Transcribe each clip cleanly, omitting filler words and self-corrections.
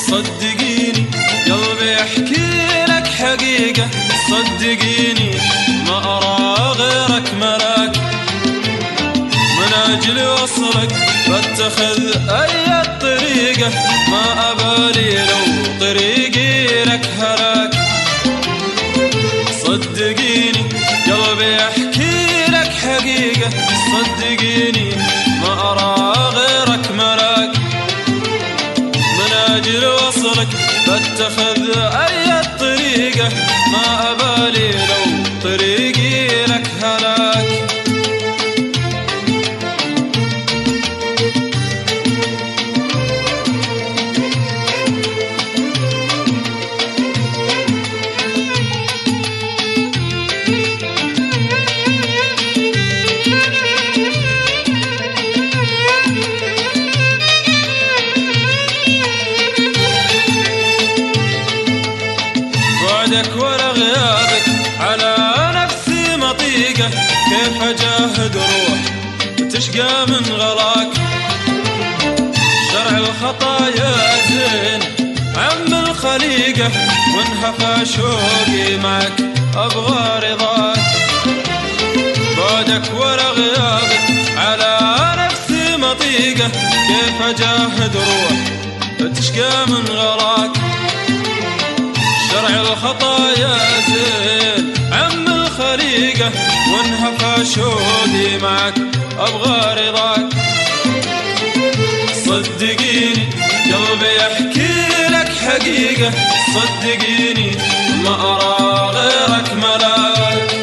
صدقيني قلبي يحكي لك حقيقة، صدقيني ما أرى غيرك ملاك، من أجل وصلك بتخذ أي طريقة، ما أبالي لو طريقي لك هلاك. صدقيني قلبي يحكي لك حقيقة، صدقيني ما أرى غيرك ملاك، من أجل وصلك بتخذ أي طريقة، ما أبالي لو طريقي لك هلاك. بعدك ولا غيابك على نفسي مطيقة، كيف أجاهد روح تشقى من غلاك، شرع الخطايا زين عم الخليقة، وانهفى شوقي معك أبغى رضاك. بعدك ولا غيابك على نفسي مطيقة، كيف أجاهد روح تشقى من غلاك، شرع الخطايا زين عم الخليقة، وانهفى شوقي معك أبغى رضاك. صدقيني قلبي يحكي لك حقيقة، صدقيني ما أرى غيرك ملاك.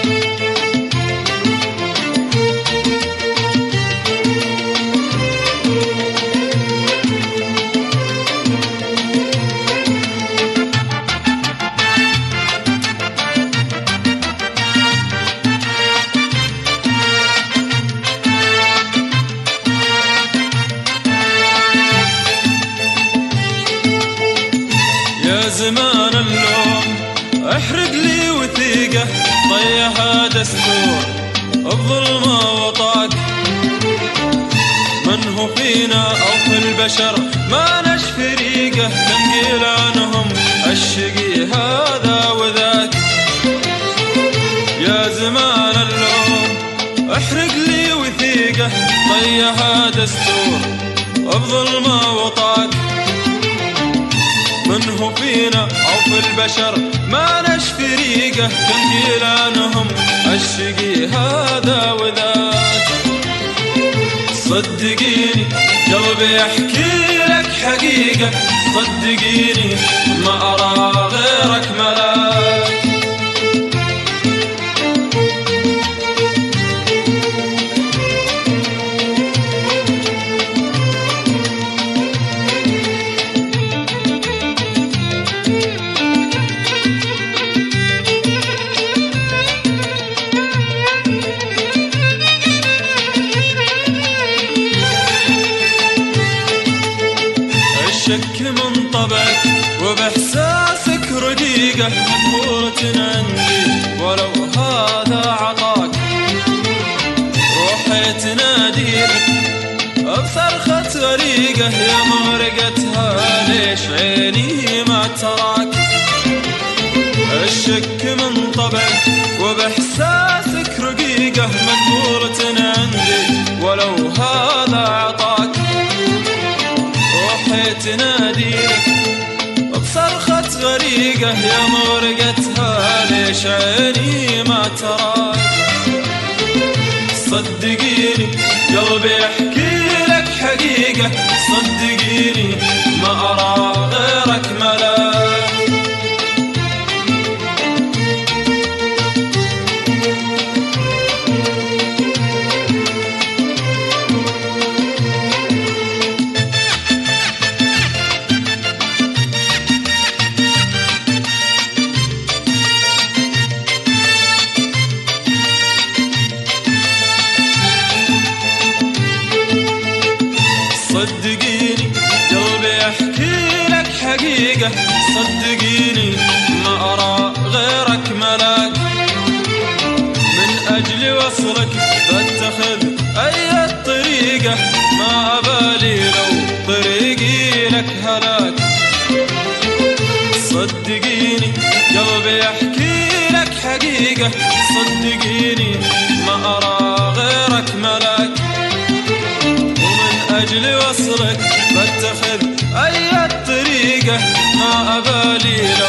يا زمان اللوم احرق لي وثيقة، طيها دستور الظلمة وطاق، من هو فينا أو في البشر ما نشفي ريقة، تنقيل عنهم الشقي هذا وذاك. يا زمان اللوم احرق لي وثيقة، طيها دستور الظلمة وطاق، من هو فينا أو في البشر ما نشفي ريقة، تنقيل عنهم الشقي هذا وذاك. صدقيني قلبي يحكي لك حقيقة، صدقيني ما أرى غيرك ملاك. الشك من طبعك وبإحساسك رقيقة، مقبولة عندي ولو هذا عطاك، روحي تناديلك بصرخة غريقة، يا مغرقتها ليش عيني ما تراك. الشك من طبعك وبإحساسك رقيقة، مقبولة عندي ولو هذا عطاك، روحي تناديلك بصرخة غريقة، يا مغرقتها ليش عيني ما تراك. صدقيني قلبي يحكي لك حقيقة، صدقيني ما أرى غيرك ملاك. صدقيني قلبي يحكي لك حقيقة، صدقيني ما أرى غيرك ملاك، من أجل وصلك بتخذ أي طريقة، ما أبالي لو طريقي لك هلاك. صدقيني قلبي يحكي لك حقيقة، صدقيني ما أرى غيرك ملاك، ومن أجل وصلك بتخذ أي طريقة، ما أبالي